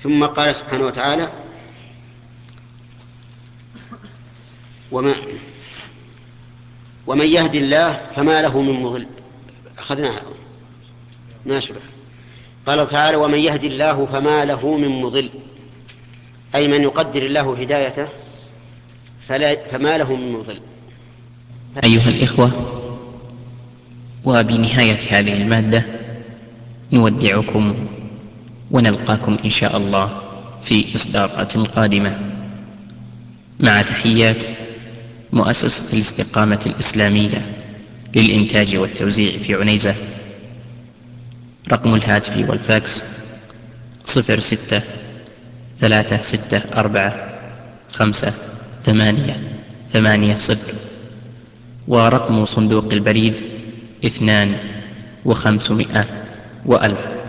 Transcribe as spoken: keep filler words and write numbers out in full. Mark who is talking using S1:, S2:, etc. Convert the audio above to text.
S1: ثم قال سبحانه وتعالى: وما ومن يهد الله فما له من مضل. أخذناها ناشرة. قال تعالى: ومن يهد الله فما له من مضل، أي من يقدر الله هدايته فلا فما له من مضل.
S2: أيها الإخوة، وبنهاية هذه المادة نودعكم ونلقاكم إن شاء الله في إصدارات قادمة، مع تحيات مؤسسة الاستقامة الإسلامية للإنتاج والتوزيع في عنيزة. رقم الهاتف والفاكس صفر ستة ثلاثة ستة أربعة خمسة ثمانية ثمانية صفر، ورقم صندوق البريد اثنان وخمسمائة وألف.